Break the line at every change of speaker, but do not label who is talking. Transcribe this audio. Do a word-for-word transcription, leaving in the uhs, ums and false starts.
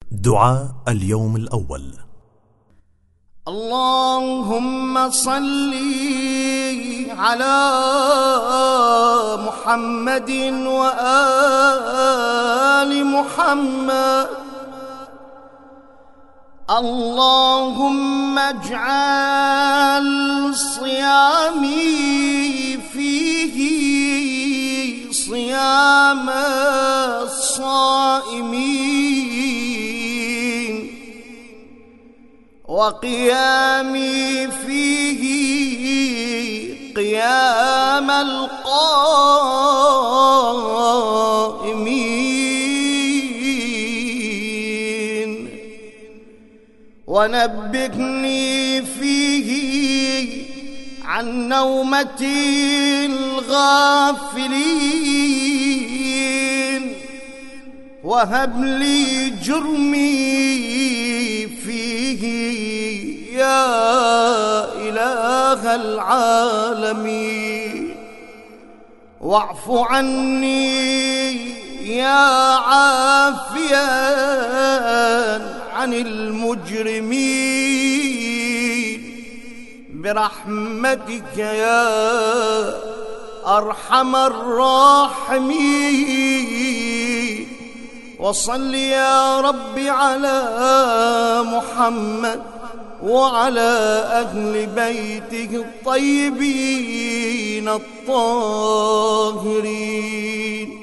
دعاء اليوم الأول.
اللهم صل على محمد وآل محمد. اللهم اجعل صيامي فيه صيام الصائمين، وقيامي فيه قيام القائمين، ونبهني فيه عن نومة الغافلين، وهب لي جرمي فيه يا إله العالمين، واعف عني يا عافيا عن المجرمين برحمتك يا أرحم الراحمين. وصل يا رب على محمد وعلى أهل بيته الطيبين الطاهرين.